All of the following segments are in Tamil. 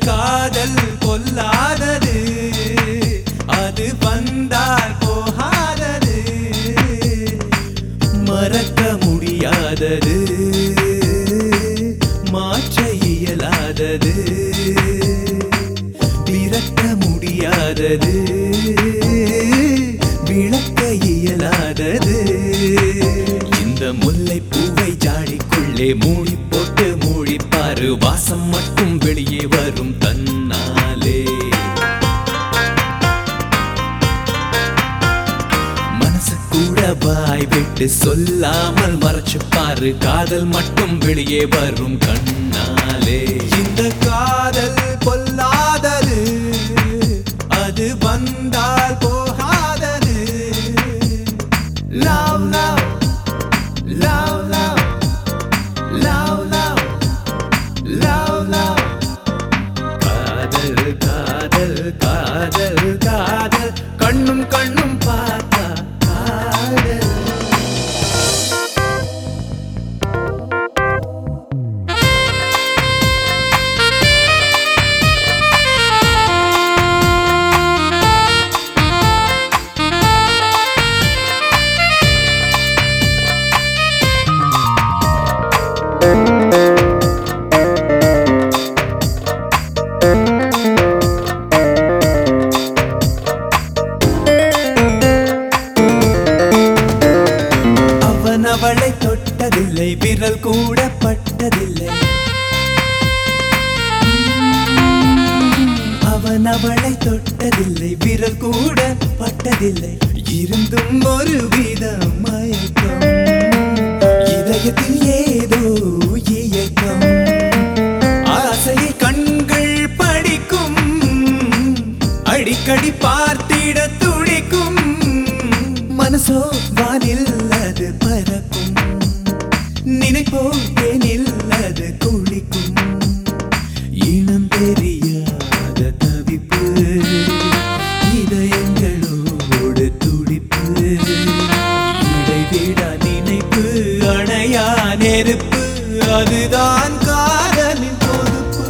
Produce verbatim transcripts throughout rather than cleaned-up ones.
காதல் பொல்லாதது, அது வந்தால் போகாதது, மறக்க முடியாதது, மாற்ற இயலாதது, விரட்ட முடியாதது, விளக்க இயலாதது. இந்த முல்லை பூவை ஜாடிக்குள்ளே மூடி போட்டு மூடிப்பாரு, வாசம் மட்டும் வெளியே வரும் தன்னாலே. மனசு கூட வாய் விட்டு சொல்லாமல் மறைச்சு பாரு, காதல் மட்டும் வெளியே வரும் கண்ணாலே. இந்த காதல் பொல்லாதது, அது வந்தால் போகாதது. Love love love love love love love love காதல் காதல் காதல் காதல் கண்ணும் கண்ணும் பார்த்தா காதல். அவன் அவளை தொட்டதில்லை, விரல் கூட பட்டதில்லை. அவன் அவளை தொட்டதில்லை, விரல் கூட பட்டதில்லை. இருந்தும் ஒரு வித மயக்கம், இதயத்தில் ஏதோ இயக்கம். ஆசையை கண்கள் படிக்கும், அடிக்கடி பார்த்திட துடிக்கும். மனசோ வானில் அது பறக்கும், நினைப்போ தேனில் அது குளிக்கும். இனம் தெரியாத தவிப்பு, இதயங்களோடு துடிப்பு. இடைவிடா நினைப்பு, அணையா நெருப்பு, அதுதான் காதலின் பொறுப்பு.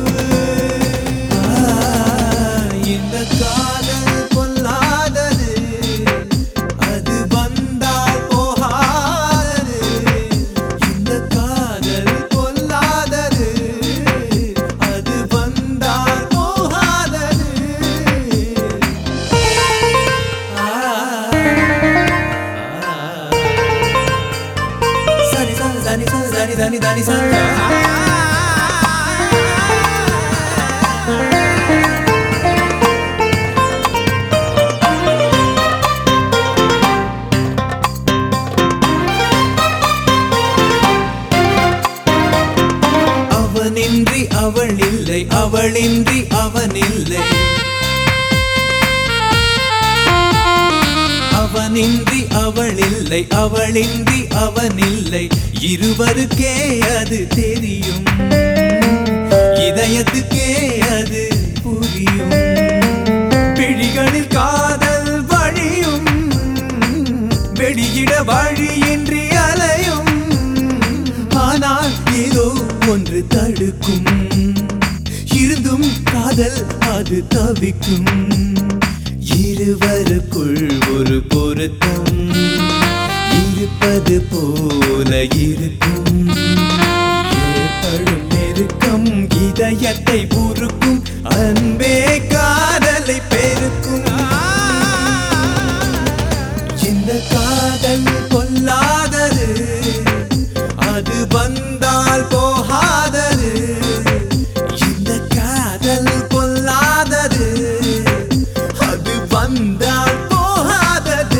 இந்த காதல் பொல்லாதது, அது வந்தால் போகாதது. இந்த காதல் பொல்லாதது, அது வந்தால் போகாதது. சரி சரி சரி சரி சரி சரி சரி. அவனின்றி அவள் இல்லை, அவளின்றி அவன் இல்லை. அவனின்றி அவள் இல்லை, அவளின்றி அவன் இல்லை. இருவருக்கே அது தெரியும், இதயத்துக்கே அது புரியும். பிழிகளில் காதல் வழியும், வெளியிட வழியின்றி அலையும். ஆனால் ஏதோ ஒன்று தடுக்கும், இருந்தும் காதல் அது தவிக்கும். இருவருக்குள் ஒரு பொருத்தம் இருப்பது போல இருக்கும். ஏற்படும் நெருக்கம் இதயத்தை உருக்கும், அன்பே காதலை பெருக்கும். இந்த காதல் பொல்லாதது, அது வந்தால் போகாதது. இந்த காதல் பொல்லாதது, அது வந்தால் போகாதது.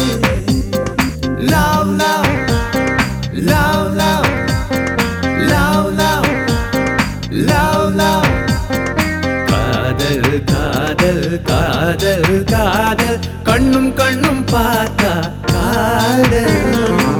Love love love love love love love love காதல் காதல் காதல் காதல் கண்ணும் கண்ணும் பார்த்தா காதல்.